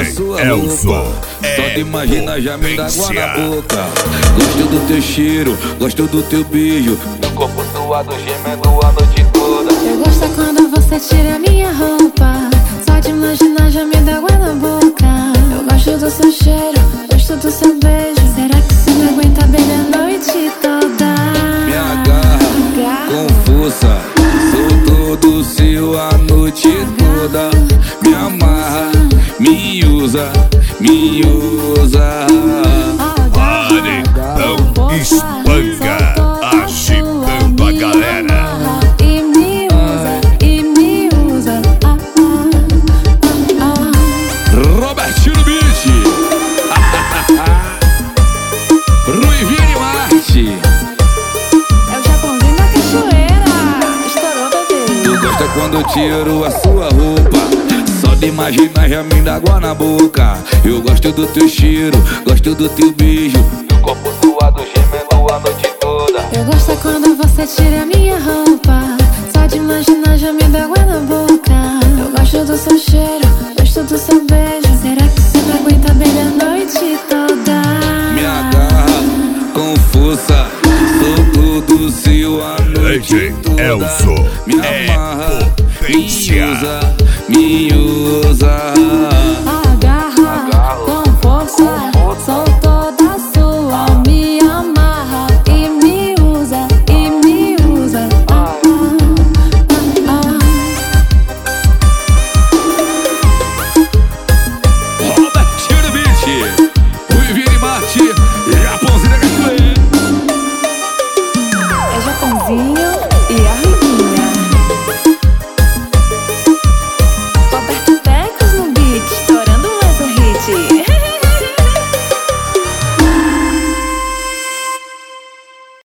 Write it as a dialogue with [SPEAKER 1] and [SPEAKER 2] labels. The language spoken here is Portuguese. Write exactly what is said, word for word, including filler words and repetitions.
[SPEAKER 1] sua roupa. Só te imagina já me dá água na boca. Gosto do teu cheiro, gosto do teu beijo. Meu corpo suado gemendo a noite toda.
[SPEAKER 2] Eu gosto quando você tira minha roupa. Só de imaginar já me dá água na boca. Eu gosto do seu cheiro, gosto do seu beijo. Será que você me aguenta bem a noite toda?
[SPEAKER 1] Me agarra com força, sou todo seu a noite toda. Me amarra, me usa, me usa.
[SPEAKER 3] Paredão Espanca, agitando a galera.
[SPEAKER 2] E me usa, e me usa. Ah, ah, ah, ah.
[SPEAKER 1] Robertinho Beach. Ruivinho Marte.
[SPEAKER 2] É o Japãozinho da cachoeira. Estourou, bebê.
[SPEAKER 1] Tu gosta quando eu tiro a sua roupa. Só de imaginar já me dá água na boca. Eu gosto do teu cheiro, gosto do teu beijo. Meu corpo suado gemendo a noite toda.
[SPEAKER 2] Eu gosto quando você tira minha roupa. Só de imaginar já me dá água na boca. Eu gosto do seu cheiro, gosto do seu beijo. Será que você me aguenta bem a noite toda?
[SPEAKER 1] Me agarra com força, sou todo seu a noite toda.
[SPEAKER 3] Elzo
[SPEAKER 1] Me amarra, me usa, me usa.
[SPEAKER 2] Agarra com força.